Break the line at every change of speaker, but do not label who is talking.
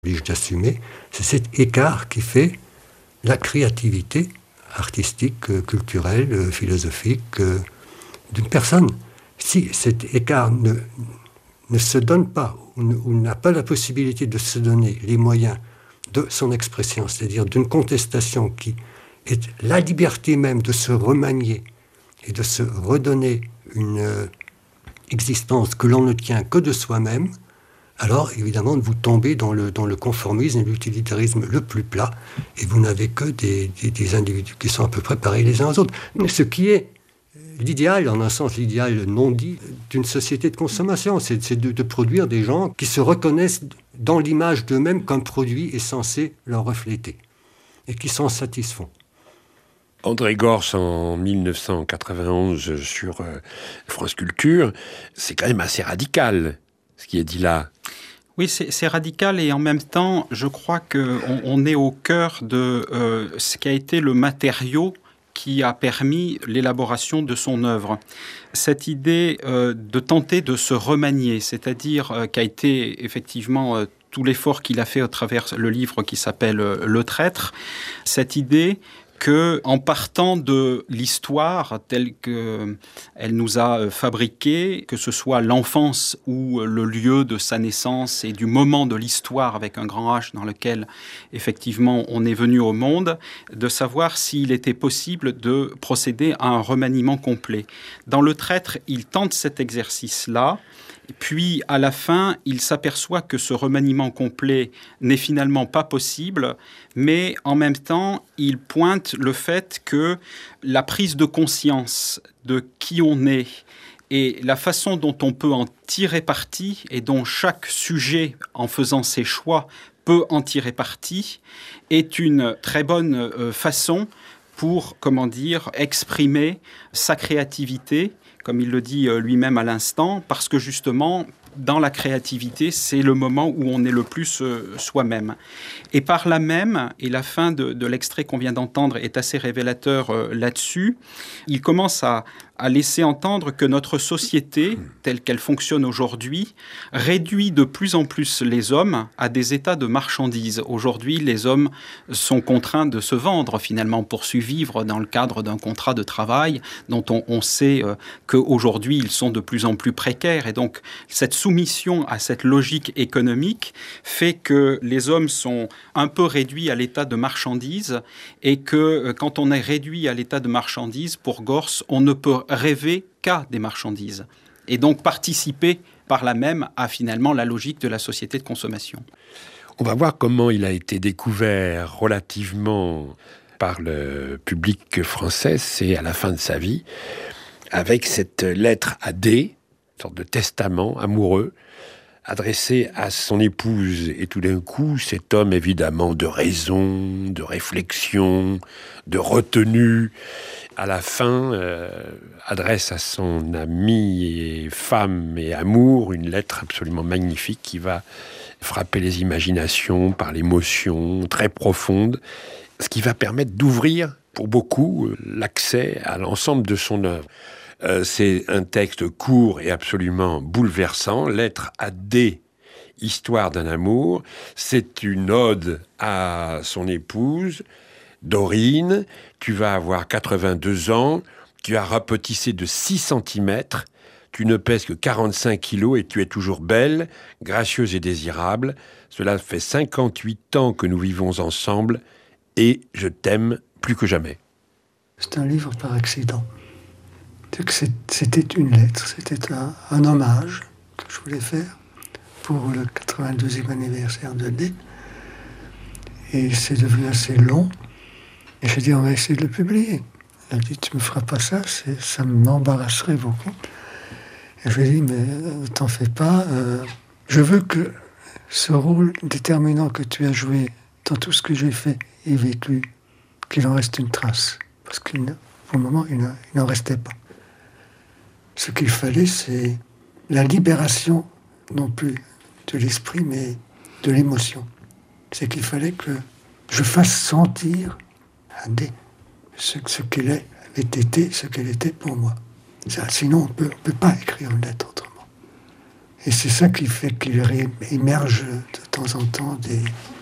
oblige d'assumer, c'est cet écart qui fait la créativité artistique, culturelle, philosophique d'une personne. Si cet écart ne se donne pas, ou n'a pas la possibilité de se donner les moyens de son expression, c'est-à-dire d'une contestation qui est la liberté même de se remanier et de se redonner une existence que l'on ne tient que de soi-même, alors évidemment vous tombez dans le conformisme et l'utilitarisme le plus plat, et vous n'avez que des individus qui sont à peu près pareils les uns aux autres. Mais ce qui est l'idéal, en un sens l'idéal non dit, d'une société de consommation, c'est de produire des gens qui se reconnaissent dans l'image d'eux-mêmes qu'un produit est censé leur refléter, et qui s'en satisfont.
André Gorz, en 1991, sur France Culture, c'est quand même assez radical, ce qui est dit là.
Oui, c'est radical, et en même temps, je crois qu'on est au cœur de ce qui a été le matériau qui a permis l'élaboration de son œuvre. Cette idée de tenter de se remanier, c'est-à-dire qu'a été effectivement tout l'effort qu'il a fait à travers le livre qui s'appelle « Le Traître », cette idée que, en partant de l'histoire telle qu'elle nous a fabriquée, que ce soit l'enfance ou le lieu de sa naissance et du moment de l'histoire avec un grand H dans lequel, effectivement, on est venu au monde, de savoir s'il était possible de procéder à un remaniement complet. Dans Le Traître, il tente cet exercice-là. Puis, à la fin, il s'aperçoit que ce remaniement complet n'est finalement pas possible, mais en même temps, il pointe le fait que la prise de conscience de qui on est et la façon dont on peut en tirer parti, et dont chaque sujet, en faisant ses choix, peut en tirer parti, est une très bonne façon pour, exprimer sa créativité, comme il le dit lui-même à l'instant, parce que justement, dans la créativité, c'est le moment où on est le plus soi-même. Et par là même, et la fin de l'extrait qu'on vient d'entendre est assez révélateur là-dessus, il commence à laisser entendre que notre société, telle qu'elle fonctionne aujourd'hui, réduit de plus en plus les hommes à des états de marchandises. Aujourd'hui, les hommes sont contraints de se vendre finalement pour survivre dans le cadre d'un contrat de travail dont on sait qu'aujourd'hui, ils sont de plus en plus précaires. Et donc, cette soumission à cette logique économique fait que les hommes sont un peu réduits à l'état de marchandises, et que quand on est réduit à l'état de marchandises, pour Gorz, on ne peut rêver qu'à des marchandises, et donc participer par là même à finalement la logique de la société de consommation.
On va voir comment il a été découvert relativement par le public français, c'est à la fin de sa vie, avec cette lettre à D, une sorte de testament amoureux, adressé à son épouse. Et tout d'un coup, cet homme, évidemment, de raison, de réflexion, de retenue, à la fin, adresse à son ami et femme et amour une lettre absolument magnifique qui va frapper les imaginations par l'émotion très profonde, ce qui va permettre d'ouvrir pour beaucoup l'accès à l'ensemble de son œuvre. C'est un texte court et absolument bouleversant, lettre à D, histoire d'un amour. C'est une ode à son épouse, Dorine. Tu vas avoir 82 ans, tu as rapetissé de 6 cm, tu ne pèses que 45 kilos et tu es toujours belle, gracieuse et désirable. Cela fait 58 ans que nous vivons ensemble et je t'aime plus que jamais.
C'est un livre par accident. C'était une lettre, c'était un hommage que je voulais faire pour le 82e anniversaire de D. Et c'est devenu assez long. Et j'ai dit, on va essayer de le publier. Elle a dit, tu me feras pas ça, ça m'embarrasserait beaucoup. Et je lui ai dit, mais t'en fais pas. Je veux que ce rôle déterminant que tu as joué dans tout ce que j'ai fait et vécu, qu'il en reste une trace. Parce pour le moment, il n'en restait pas. Ce qu'il fallait, c'est la libération, non plus de l'esprit, mais de l'émotion. C'est qu'il fallait que je fasse sentir à D ce qu'elle avait été, ce qu'elle était pour moi. Ça, sinon, on peut pas écrire une lettre autrement. Et c'est ça qui fait qu'il émerge de temps en temps